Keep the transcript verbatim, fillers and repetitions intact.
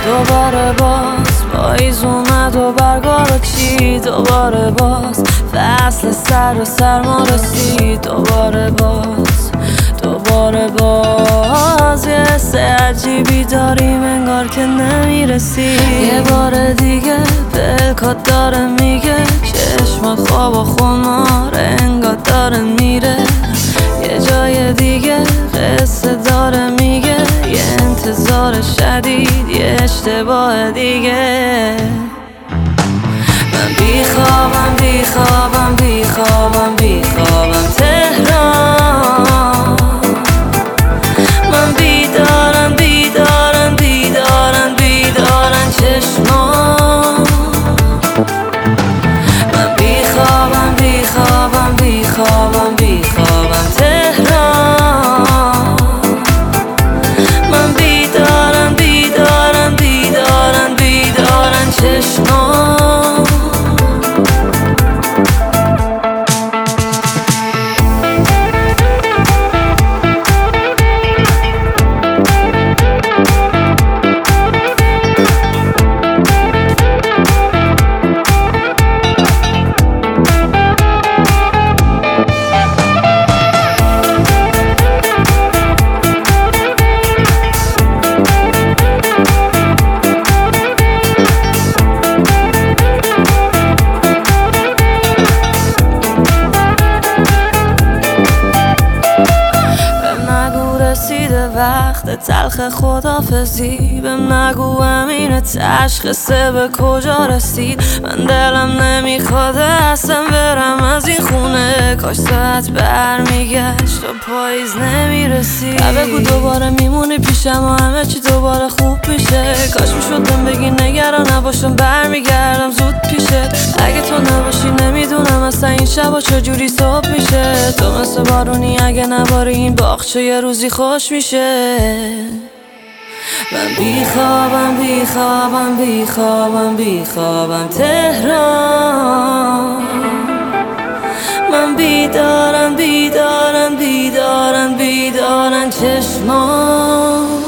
دوباره باز پاییز اومد و برگا رو چید، دوباره باز فصل سر و سرما رسید، دوباره باز دوباره باز یه حس عجیبی داریم انگار که نمیرسی. یه بار دیگه پلکات داره میگه چشمات خواب و خمار انگار داره میره، یه جای دیگه قصه داره میگه یه انتظار شدید یه اشتباه دیگه. من بیخوابم بیخوابم بیخوابم بیخوابم تهران، من بیدارم بیدارم بیدارم بیدارم چشمان. من بیخوابم بیخوابم بیخوابم بیخوابم تهران، من بیدارم بیدارم بیدارم بیدارم چشمان. رسیده وقت تلخ خدافزی، بهم نگو امین تشخیصه به کجا رسید. من دلم نمیخواد اصلا برم از این خونه، کاش ساعت برمیگشت و پاییز نمیرسید. بگو دوباره میمونی پیشم و همه چی دوباره خوب میشه، کاش میشد بهم بگی نگران نباشم برمیگردم زود پیشت. اگه تو نباشی نمیدونم اصلا این شبا چجوری صبح میشه، تو مثل بارونی اگه نباری این باغچه یه روزی خوش میشه. من بیخوابم بیخوابم بیخوابم بیخوابم تهران، من بیدارم بیدارم بیدارم بیدارم چشمان.